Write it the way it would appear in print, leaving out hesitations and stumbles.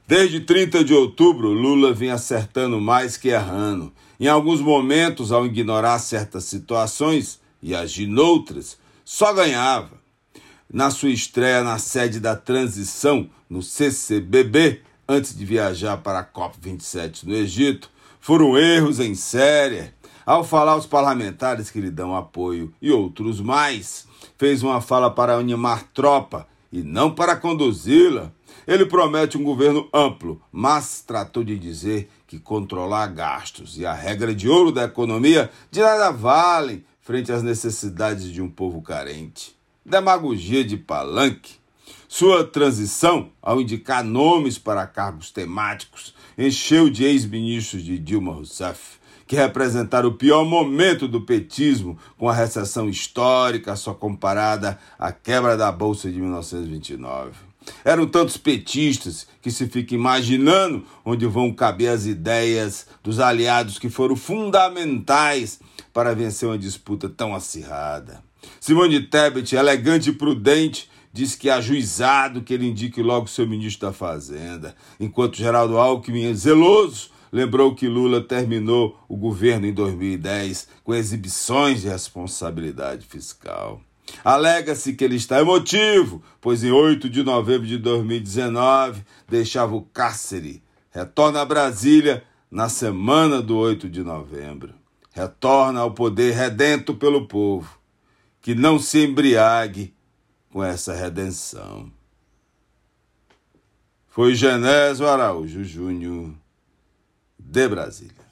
Desde 30 de outubro, Lula vinha acertando mais que errando. Em alguns momentos, ao ignorar certas situações e agir noutras, só ganhava. Na sua estreia na sede da transição, no CCBB, antes de viajar para a COP27 no Egito, foram erros em série. Ao falar aos parlamentares que lhe dão apoio e outros mais, fez uma fala para animar tropa e não para conduzi-la. Ele promete um governo amplo, mas tratou de dizer que controlar gastos e a regra de ouro da economia de nada valem frente às necessidades de um povo carente. Demagogia de palanque. Sua transição, ao indicar nomes para cargos temáticos, encheu de ex-ministros de Dilma Rousseff, que representaram o pior momento do petismo, com a recessão histórica só comparada à quebra da Bolsa de 1929. Eram tantos petistas que se fica imaginando onde vão caber as ideias dos aliados que foram fundamentais para vencer uma disputa tão acirrada. Simone Tebet, elegante e prudente, diz que é ajuizado que ele indique logo seu ministro da Fazenda, enquanto Geraldo Alckmin, zeloso, lembrou que Lula terminou o governo em 2010 com exibições de responsabilidade fiscal. Alega-se que ele está emotivo, pois em 8 de novembro de 2019 deixava o cárcere. Retorna a Brasília na semana do 8 de novembro. Retorna ao poder redento pelo povo. Que não se embriague com essa redenção. Foi Genésio Araújo Júnior, de Brasília.